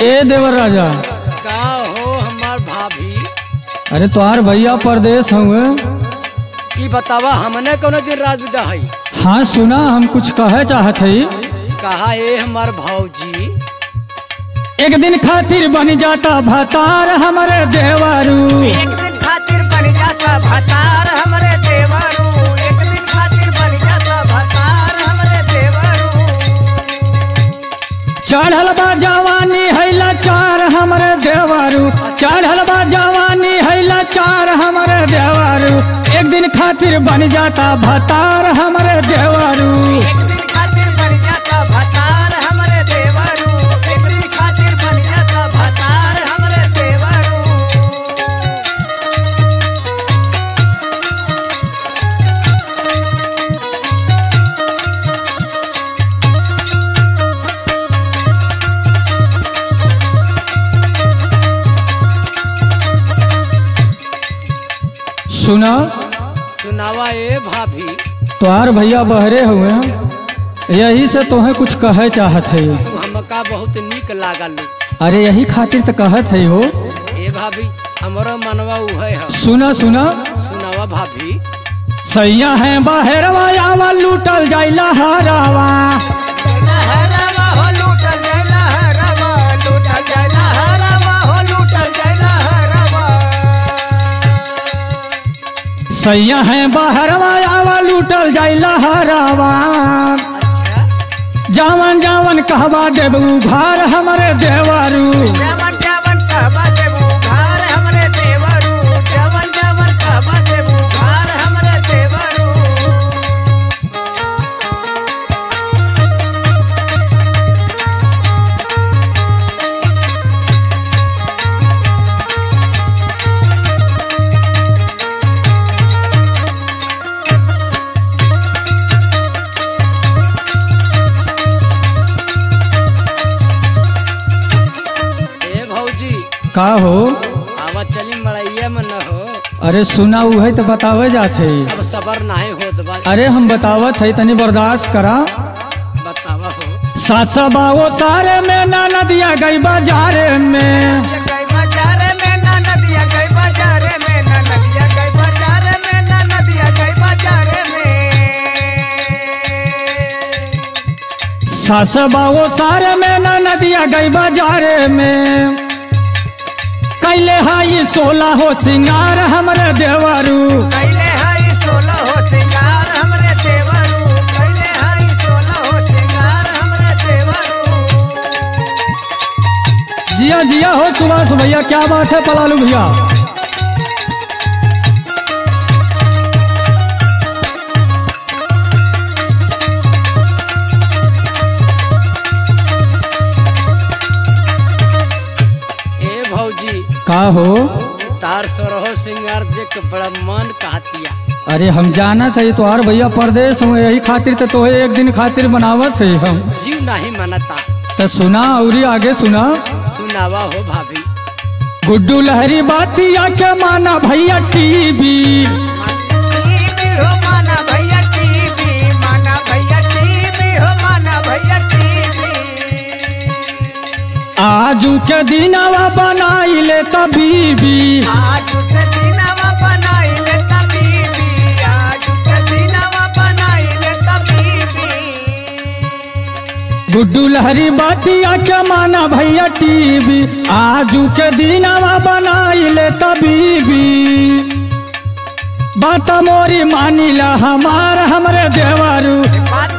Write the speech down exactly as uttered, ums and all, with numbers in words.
ए देवर राजा, का हो हमार भाभी? अरे तोहार भैया परदेश हुए। ई बतावा हमने कोनो दिन रात बिता है? हाँ सुना, हम कुछ कहे चाहत हई। कहा ए हमार भाऊजी? एक दिन खातिर बन जाता भतार हमारे देवरू। एक दिन खातिर बन जाता भतार हमरे देवरू। एक दिन खातिर बन जाता भतार हमरे देवरू। चढ़ल बा जवानी हैला चार हमरे देवरू। चढ़ल बा जवानी हैला चार हमरे देवरू। एक दिन खातिर बन जाता भतार हमरे देवरू। एक दिन खातिर बन जाता भतार हमरे देवरू। एक दिन खातिर बन जाता भतार हमरे देवरू। सुना, सुनावा ए भाभी। तोहार भैया बहरे हुए, यही से तोहे कुछ कहे चाहत है। तू हमका बहुत निक लागल। अरे यही खातिर तो कहत है हो। ए भाभी, हमरो मनवा उहे है। सुना सुना, सुनावा भाभी। सैया है बहरवा आवा लूटल जाइला हरावा। हरवा हो लूटल जाइला हरवा। लूटल जाइला हरवा हो लूटल जाइला हरवा। सैया है बहरवा आवा लूटल जाइला हरावा। अच्छा, जावन जावन कहवा देबू भार हमरे देवरू। जवन जवन कहबा देबू घर हमरे देवरू। जवन जवन कहबा देबू घर हमरे देवरू। ए भौजी, का हो? आवा चली मड़ैया में न हो। अरे सुना, उहे तो बतावे जात है। अब सबर नहीं होत बा। अरे हम बतावत है, तनी बर्दाश्त करा। बतावा हो। सासा बाओ सारे में ना नदिया गई बाजारे में। गई बाजार में ना नदिया गई बाजार में ना नदिया गई बाजार में ना नदिया गई बाजार में। सासा बाओ सारे में ना नदिया गई बाजारे में। कैले हाई सोलह हो सिंगार हमरे देवरू। कैले हाई सोलह हो सिंगार हमरे देवरू। कैले हाई सोलह हो सिंगार हमरे देवरू। जिया जिया हो सुभाष भैया, क्या बात है पलालू भैया। ए भौजी, का हो? तार सोरहो सिंगार देख के बड़ा मन कहतिया। अरे हम जानत है तोहार भैया परदेश हुए, यही खातिर तो तोहे एक दिन खातिर बनावत है हम। जीव नहीं मनता। तो सुना, औरी आगे सुना। सुनावा हो भाभी। गुड्डू लहरी बातिया के माना भैया टीवी। टीवी हो माना भैया टीवी। माना भैया टीवी हो माना भैया टीवी। आजू के दिनावा बनाई ले तबीबी। आज से दिनवा बनाई ले तबीबी। आज से दिनवा बनाई ले तबीबी। गुड्डू लहरी बातिया के माना भैया टीवी। आजू के दिनावा बनाई ले तबीबी। बात मोरी मानी ला हमार हमरे देवरू। बात